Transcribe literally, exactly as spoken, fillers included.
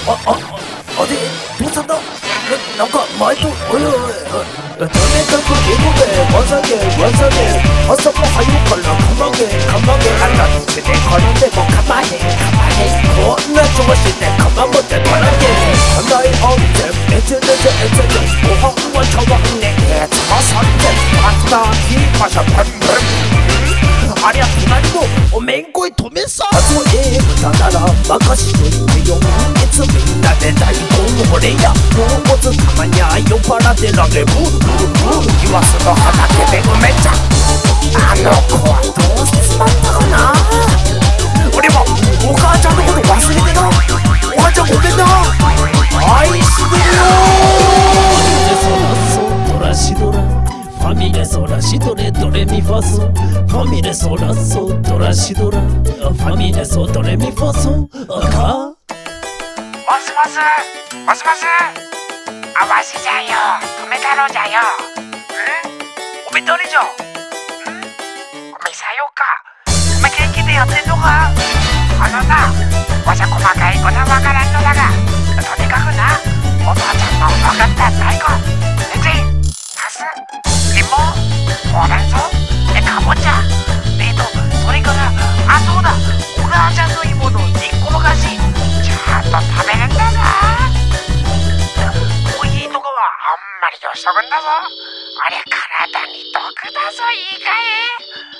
あ、あ、あれどうしたんだ。な、なんか前と、おいおいおい、とにかく英語で技で技で朝も早うからかまげかまげあたちで転んでもかまへんかまへんこんな調子でかまもってこらげかないおんでえてれでえてれご飯は茶碗でえつまさんでパスタキーパシャパンパンありゃ隣のおめんこい止めさたとえ歌なら任しといてよいつみんなで大根俺やもうもつたまにゃ酔っ払ってられブーブーブー言わすの畑で埋めちゃあの子はどうしてしまったかな。俺もお母ちゃんのこと忘れてな。お母ちゃんごめんな。愛してるよ。ドラシドラファミレソラシドレドレミファソファミレソラソドラシドラファミレソドレミファソか。 もしもしもしもしあわしじゃよ梅太郎じゃよ。ん梅どれじゃん。ん梅さよか梅元気でやってんのか。あのなわしゃ細かいことはわからんのだがとにかくなおばあちゃんの分かった大根人参ナスリンゴほうれん草えかぼちゃえっとそれからあそうだお母ちゃんの芋の煮っころがしちゃんと食べるんだな。コーヒーとかはあんまりよしとくんだぞ。あれ体に毒だぞいいかい。